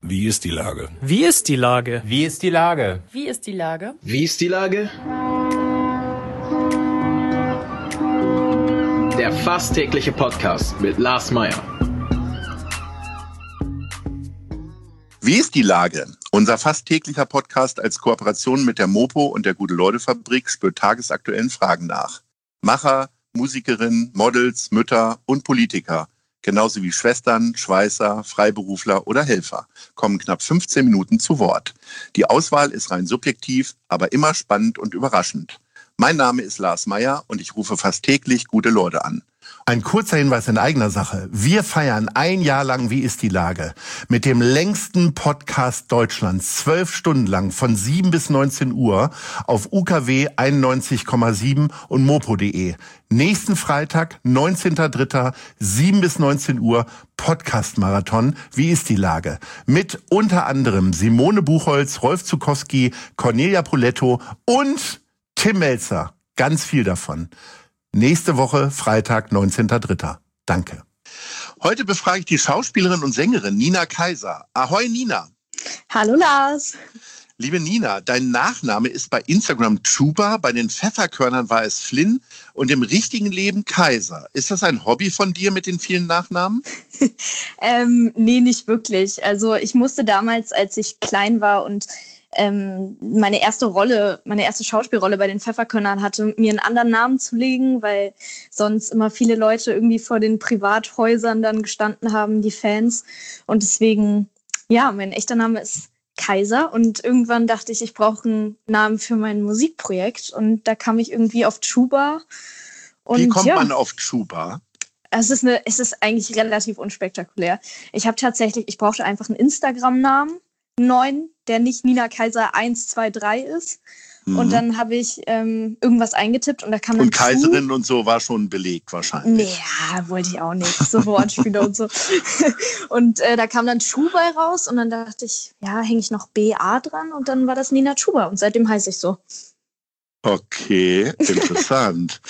Wie ist die Lage? Wie ist die Lage? Wie ist die Lage? Wie ist die Lage? Wie ist die Lage? Der fast tägliche Podcast mit Lars Meyer. Wie ist die Lage? Unser fast täglicher Podcast als Kooperation mit der Mopo und der Gute-Leute-Fabrik spürt tagesaktuellen Fragen nach. Macher, Musikerinnen, Models, Mütter und Politiker, genauso wie Schwestern, Schweißer, Freiberufler oder Helfer, kommen knapp 15 Minuten zu Wort. Die Auswahl ist rein subjektiv, aber immer spannend und überraschend. Mein Name ist Lars Meyer und ich rufe fast täglich gute Leute an. Ein kurzer Hinweis in eigener Sache. Wir feiern ein Jahr lang Wie ist die Lage? Mit dem längsten Podcast Deutschlands, 12 Stunden lang, von 7 bis 19 Uhr auf UKW 91,7 und mopo.de. Nächsten Freitag, 19.03., 7 bis 19 Uhr, Podcast-Marathon Wie ist die Lage? Mit unter anderem Simone Buchholz, Rolf Zukowski, Cornelia Poletto und Tim Melzer. Ganz viel davon. Nächste Woche, Freitag, 19.03. Danke. Heute befrage ich die Schauspielerin und Sängerin Nina Kaiser. Ahoi Nina. Hallo Lars. Liebe Nina, dein Nachname ist bei Instagram Chuba, bei den Pfefferkörnern war es Flynn und im richtigen Leben Kaiser. Ist das ein Hobby von dir mit den vielen Nachnamen? Nee, nicht wirklich. Also ich musste damals, als ich klein war und meine erste Schauspielrolle bei den Pfefferkörnern hatte, mir einen anderen Namen zu legen, weil sonst immer viele Leute irgendwie vor den Privathäusern dann gestanden haben, die Fans. Und deswegen, ja, mein echter Name ist Kaiser und irgendwann dachte ich, ich brauche einen Namen für mein Musikprojekt und da kam ich irgendwie auf Chuba. Und wie kommt man auf Chuba? Es ist eigentlich relativ unspektakulär. Ich brauchte einfach einen Instagram-Namen, neuen, der nicht Nina Kaiser 123 ist. Und dann habe ich irgendwas eingetippt und da kam dann und Kaiserin und so war schon belegt wahrscheinlich. Ja, wollte ich auch nicht. So Wortspiele und so. Und da kam dann Chuba raus und dann dachte ich, ja, hänge ich noch BA dran und dann war das Nina Chuba und seitdem heiße ich so. Okay, interessant.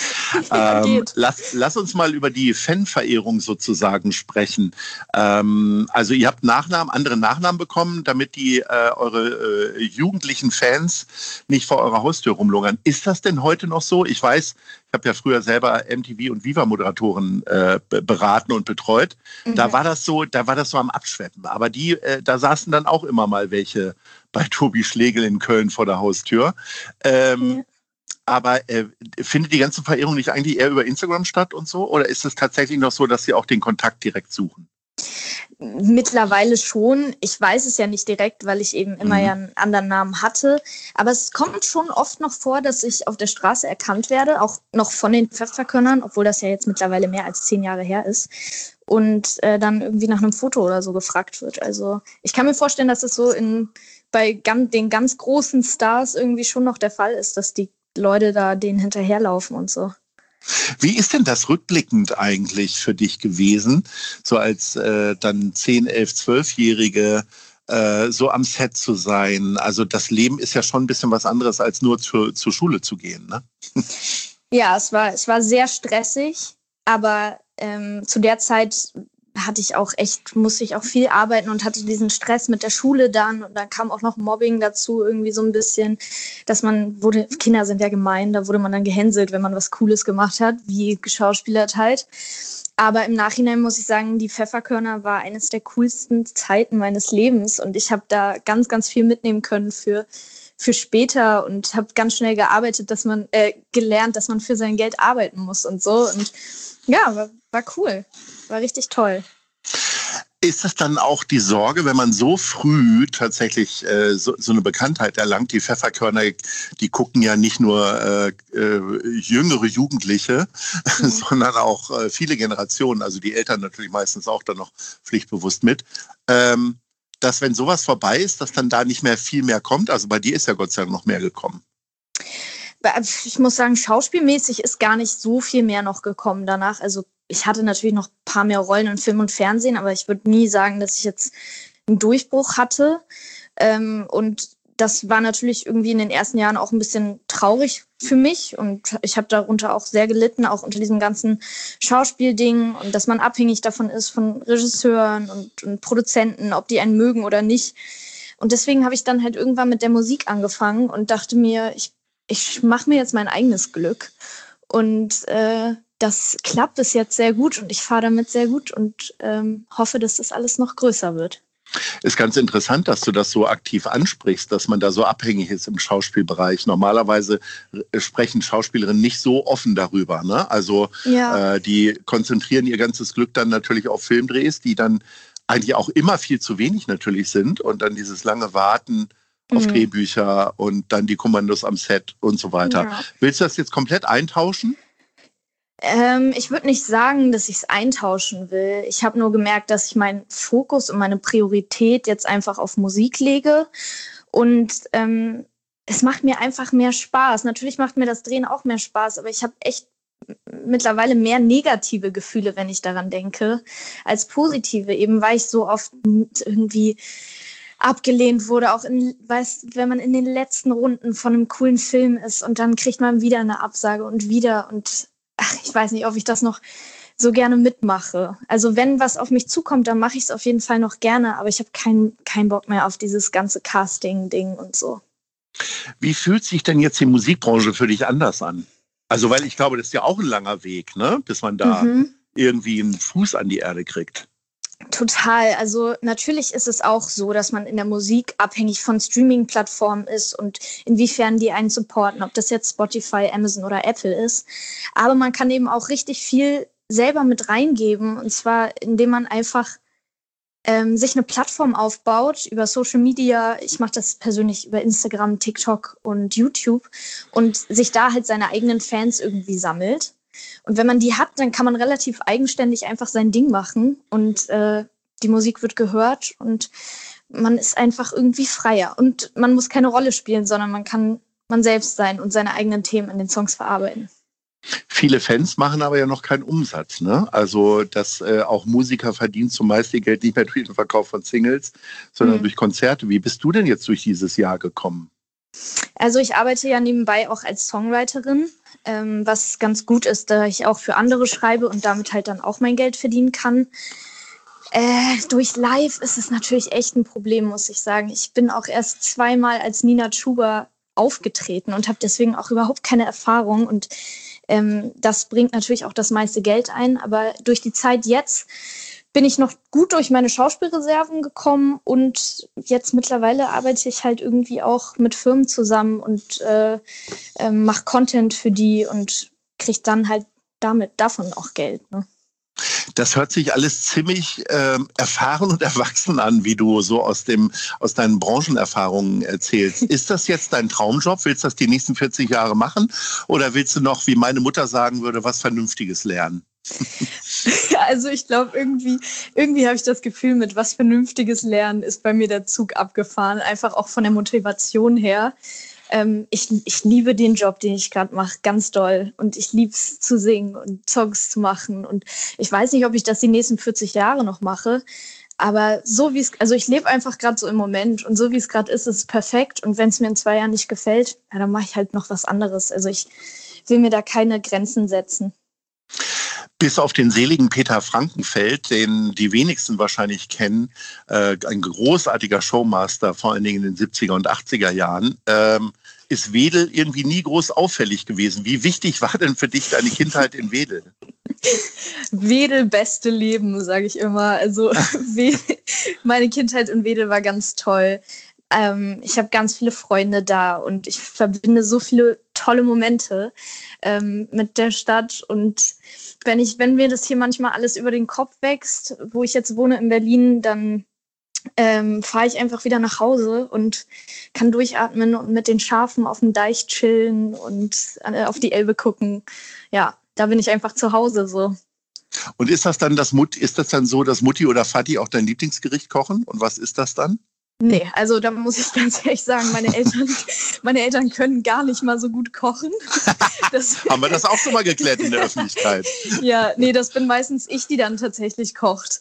Lass uns mal über die Fanverehrung sozusagen sprechen. Also ihr habt andere Nachnamen bekommen, damit die eure jugendlichen Fans nicht vor eurer Haustür rumlungern. Ist das denn heute noch so? Ich weiß, ich habe ja früher selber MTV und Viva-Moderatoren beraten und betreut. Mhm. Da war das so am Abschweppen. Aber da saßen dann auch immer mal welche bei Tobi Schlegel in Köln vor der Haustür. Aber findet die ganze Verehrung nicht eigentlich eher über Instagram statt und so? Oder ist es tatsächlich noch so, dass Sie auch den Kontakt direkt suchen? Mittlerweile schon. Ich weiß es ja nicht direkt, weil ich eben immer ja einen anderen Namen hatte. Aber es kommt schon oft noch vor, dass ich auf der Straße erkannt werde, auch noch von den Pfefferkörnern, obwohl das ja jetzt mittlerweile mehr als 10 Jahre her ist. Und dann irgendwie nach einem Foto oder so gefragt wird. Also ich kann mir vorstellen, dass es so bei den ganz großen Stars irgendwie schon noch der Fall ist, dass die Leute da denen hinterherlaufen und so. Wie ist denn das rückblickend eigentlich für dich gewesen, so als dann 10-, 11-, 12-Jährige so am Set zu sein? Also das Leben ist ja schon ein bisschen was anderes, als nur zur Schule zu gehen, ne? Ja, es war sehr stressig, aber zu der Zeit musste ich auch viel arbeiten und hatte diesen Stress mit der Schule dann und dann kam auch noch Mobbing dazu, irgendwie so ein bisschen, Kinder sind ja gemein, da wurde man dann gehänselt, wenn man was Cooles gemacht hat, wie geschauspielert halt. Aber im Nachhinein muss ich sagen, die Pfefferkörner war eines der coolsten Zeiten meines Lebens und ich habe da ganz, ganz viel mitnehmen können für später und habe ganz schnell gearbeitet, gelernt, dass man für sein Geld arbeiten muss und so und ja, war cool. War richtig toll. Ist es dann auch die Sorge, wenn man so früh tatsächlich so eine Bekanntheit erlangt? Die Pfefferkörner, die gucken ja nicht nur jüngere Jugendliche, sondern auch viele Generationen, also die Eltern natürlich meistens auch dann noch pflichtbewusst mit, dass wenn sowas vorbei ist, dass dann da nicht mehr viel mehr kommt? Also bei dir ist ja Gott sei Dank noch mehr gekommen. Ich muss sagen, schauspielmäßig ist gar nicht so viel mehr noch gekommen danach. Also ich hatte natürlich noch ein paar mehr Rollen in Film und Fernsehen, aber ich würde nie sagen, dass ich jetzt einen Durchbruch hatte. Und das war natürlich irgendwie in den ersten Jahren auch ein bisschen traurig für mich und ich habe darunter auch sehr gelitten, auch unter diesem ganzen Schauspielding und dass man abhängig davon ist von Regisseuren und Produzenten, ob die einen mögen oder nicht. Und deswegen habe ich dann halt irgendwann mit der Musik angefangen und dachte mir, ich mache mir jetzt mein eigenes Glück. Und das klappt bis jetzt sehr gut und ich fahre damit sehr gut und hoffe, dass das alles noch größer wird. Ist ganz interessant, dass du das so aktiv ansprichst, dass man da so abhängig ist im Schauspielbereich. Normalerweise sprechen Schauspielerinnen nicht so offen darüber, ne? Also die konzentrieren ihr ganzes Glück dann natürlich auf Filmdrehs, die dann eigentlich auch immer viel zu wenig natürlich sind und dann dieses lange Warten auf Drehbücher und dann die Kommandos am Set und so weiter. Ja. Willst du das jetzt komplett eintauschen? Ich würde nicht sagen, dass ich es eintauschen will. Ich habe nur gemerkt, dass ich meinen Fokus und meine Priorität jetzt einfach auf Musik lege. Und es macht mir einfach mehr Spaß. Natürlich macht mir das Drehen auch mehr Spaß, aber ich habe echt mittlerweile mehr negative Gefühle, wenn ich daran denke, als positive. Eben weil ich so oft irgendwie abgelehnt wurde, auch wenn man in den letzten Runden von einem coolen Film ist und dann kriegt man wieder eine Absage und wieder und ich weiß nicht, ob ich das noch so gerne mitmache. Also wenn was auf mich zukommt, dann mache ich es auf jeden Fall noch gerne, aber ich habe keinen Bock mehr auf dieses ganze Casting-Ding und so. Wie fühlt sich denn jetzt die Musikbranche für dich anders an? Also weil ich glaube, das ist ja auch ein langer Weg, ne? Bis man da irgendwie einen Fuß an die Erde kriegt. Total. Also natürlich ist es auch so, dass man in der Musik abhängig von Streaming-Plattformen ist und inwiefern die einen supporten, ob das jetzt Spotify, Amazon oder Apple ist. Aber man kann eben auch richtig viel selber mit reingeben und zwar indem man einfach sich eine Plattform aufbaut über Social Media. Ich mache das persönlich über Instagram, TikTok und YouTube und sich da halt seine eigenen Fans irgendwie sammelt. Und wenn man die hat, dann kann man relativ eigenständig einfach sein Ding machen und die Musik wird gehört und man ist einfach irgendwie freier. Und man muss keine Rolle spielen, sondern man kann man selbst sein und seine eigenen Themen in den Songs verarbeiten. Viele Fans machen aber ja noch keinen Umsatz, ne? Also dass auch Musiker verdienen zumeist ihr Geld nicht mehr durch den Verkauf von Singles, sondern durch Konzerte. Wie bist du denn jetzt durch dieses Jahr gekommen? Also ich arbeite ja nebenbei auch als Songwriterin, was ganz gut ist, da ich auch für andere schreibe und damit halt dann auch mein Geld verdienen kann. Durch Live ist es natürlich echt ein Problem, muss ich sagen. Ich bin auch erst 2-mal als Nina Chuba aufgetreten und habe deswegen auch überhaupt keine Erfahrung und das bringt natürlich auch das meiste Geld ein, aber durch die Zeit jetzt bin ich noch gut durch meine Schauspielreserven gekommen und jetzt mittlerweile arbeite ich halt irgendwie auch mit Firmen zusammen und mache Content für die und kriege dann halt davon auch Geld, ne? Das hört sich alles ziemlich erfahren und erwachsen an, wie du so aus deinen Branchenerfahrungen erzählst. Ist das jetzt dein Traumjob? Willst du das die nächsten 40 Jahre machen? Oder willst du noch, wie meine Mutter sagen würde, was Vernünftiges lernen? Ja, also ich glaube, irgendwie habe ich das Gefühl, mit was Vernünftiges lernen ist bei mir der Zug abgefahren. Einfach auch von der Motivation her. Ich liebe den Job, den ich gerade mache, ganz doll. Und ich liebe es zu singen und Songs zu machen. Und ich weiß nicht, ob ich das die nächsten 40 Jahre noch mache. Aber so wie also ich lebe einfach gerade so im Moment. Und so wie es gerade ist es perfekt. Und wenn es mir in 2 Jahren nicht gefällt, ja, dann mache ich halt noch was anderes. Also ich will mir da keine Grenzen setzen. Bis auf den seligen Peter Frankenfeld, den die wenigsten wahrscheinlich kennen, ein großartiger Showmaster, vor allen Dingen in den 70er und 80er Jahren, ist Wedel irgendwie nie groß auffällig gewesen. Wie wichtig war denn für dich deine Kindheit in Wedel? Wedel, beste Leben, sage ich immer. Also meine Kindheit in Wedel war ganz toll. Ich habe ganz viele Freunde da und ich verbinde so viele tolle Momente mit der Stadt. Und wenn mir das hier manchmal alles über den Kopf wächst, wo ich jetzt wohne in Berlin, dann fahre ich einfach wieder nach Hause und kann durchatmen und mit den Schafen auf dem Deich chillen und auf die Elbe gucken. Ja, da bin ich einfach zu Hause so. Und ist das dann so, dass Mutti oder Vati auch dein Lieblingsgericht kochen? Und was ist das dann? Nee, also da muss ich ganz ehrlich sagen, meine Eltern können gar nicht mal so gut kochen. Haben wir das auch schon mal geklärt in der Öffentlichkeit? Ja, nee, das bin meistens ich, die dann tatsächlich kocht.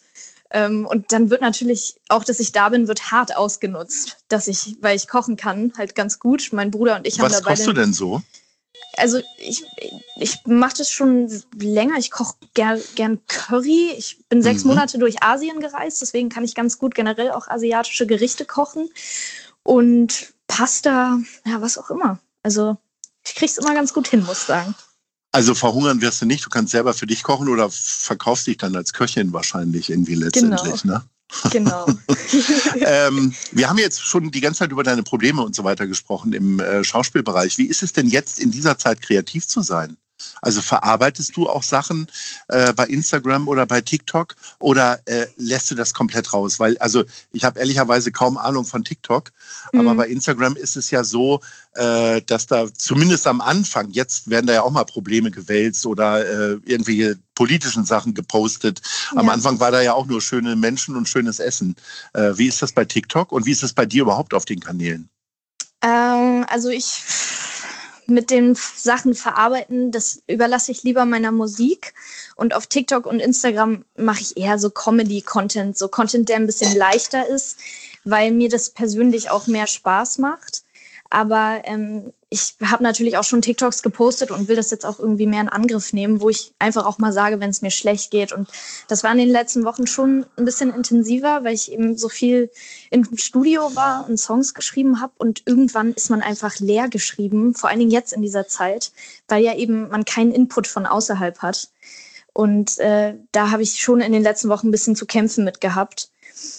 Und dann wird natürlich auch, dass ich da bin, wird hart ausgenutzt, weil ich kochen kann, halt ganz gut. Mein Bruder und ich haben dabei. Was kochst du denn so? Also ich mache das schon länger. Ich koche gern Curry. Ich bin 6 Monate durch Asien gereist, deswegen kann ich ganz gut generell auch asiatische Gerichte kochen. Und Pasta, ja, was auch immer. Also ich krieg's immer ganz gut hin, muss ich sagen. Also verhungern wirst du nicht, du kannst selber für dich kochen oder verkaufst dich dann als Köchin wahrscheinlich irgendwie letztendlich, genau. Ne? Genau. Wir haben jetzt schon die ganze Zeit über deine Probleme und so weiter gesprochen im Schauspielbereich. Wie ist es denn jetzt in dieser Zeit kreativ zu sein? Also verarbeitest du auch Sachen bei Instagram oder bei TikTok oder lässt du das komplett raus? Weil, also ich habe ehrlicherweise kaum Ahnung von TikTok, aber bei Instagram ist es ja so, dass da zumindest am Anfang, jetzt werden da ja auch mal Probleme gewälzt oder irgendwelche politischen Sachen gepostet. Am Anfang war da ja auch nur schöne Menschen und schönes Essen. Wie ist das bei TikTok und wie ist es bei dir überhaupt auf den Kanälen? Also mit den Sachen verarbeiten, das überlasse ich lieber meiner Musik. Und auf TikTok und Instagram mache ich eher so Comedy-Content, so Content, der ein bisschen leichter ist, weil mir das persönlich auch mehr Spaß macht. Aber ich habe natürlich auch schon TikToks gepostet und will das jetzt auch irgendwie mehr in Angriff nehmen, wo ich einfach auch mal sage, wenn es mir schlecht geht. Und das war in den letzten Wochen schon ein bisschen intensiver, weil ich eben so viel im Studio war und Songs geschrieben habe. Und irgendwann ist man einfach leer geschrieben, vor allen Dingen jetzt in dieser Zeit, weil ja eben man keinen Input von außerhalb hat. Und da habe ich schon in den letzten Wochen ein bisschen zu kämpfen mit gehabt.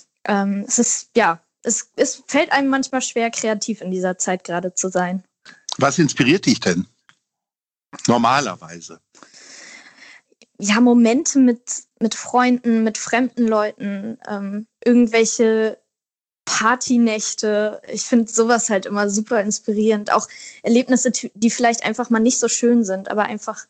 Es fällt einem manchmal schwer, kreativ in dieser Zeit gerade zu sein. Was inspiriert dich denn? Normalerweise. Ja, Momente mit Freunden, mit fremden Leuten, irgendwelche Partynächte. Ich finde sowas halt immer super inspirierend. Auch Erlebnisse, die vielleicht einfach mal nicht so schön sind, aber einfach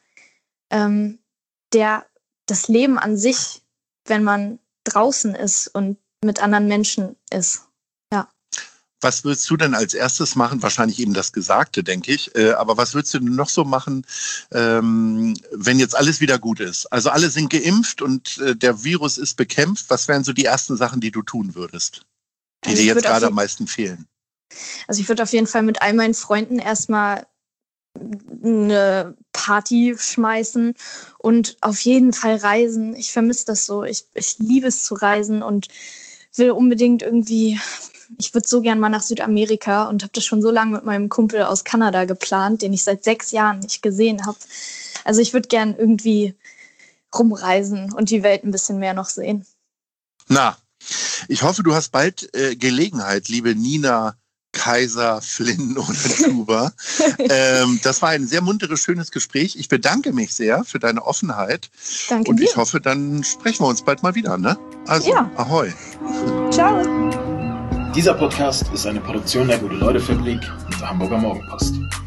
das Leben an sich, wenn man draußen ist und mit anderen Menschen ist. Was würdest du denn als erstes machen? Wahrscheinlich eben das Gesagte, denke ich. Aber was würdest du denn noch so machen, wenn jetzt alles wieder gut ist? Also alle sind geimpft und der Virus ist bekämpft. Was wären so die ersten Sachen, die du tun würdest, die dir jetzt gerade am meisten fehlen? Also ich würde auf jeden Fall mit all meinen Freunden erstmal eine Party schmeißen und auf jeden Fall reisen. Ich vermisse das so. Ich liebe es zu reisen und will unbedingt irgendwie... Ich würde so gern mal nach Südamerika und habe das schon so lange mit meinem Kumpel aus Kanada geplant, den ich seit 6 Jahren nicht gesehen habe. Also ich würde gern irgendwie rumreisen und die Welt ein bisschen mehr noch sehen. Na, ich hoffe, du hast bald Gelegenheit, liebe Nina Kaiser, Flynn oder Tuba. Das war ein sehr munteres, schönes Gespräch. Ich bedanke mich sehr für deine Offenheit. Danke und dir. Ich hoffe, dann sprechen wir uns bald mal wieder, ne? Also, ja. Ahoi. Ciao. Dieser Podcast ist eine Produktion der Gute-Leute-Fabrik und der Hamburger Morgenpost.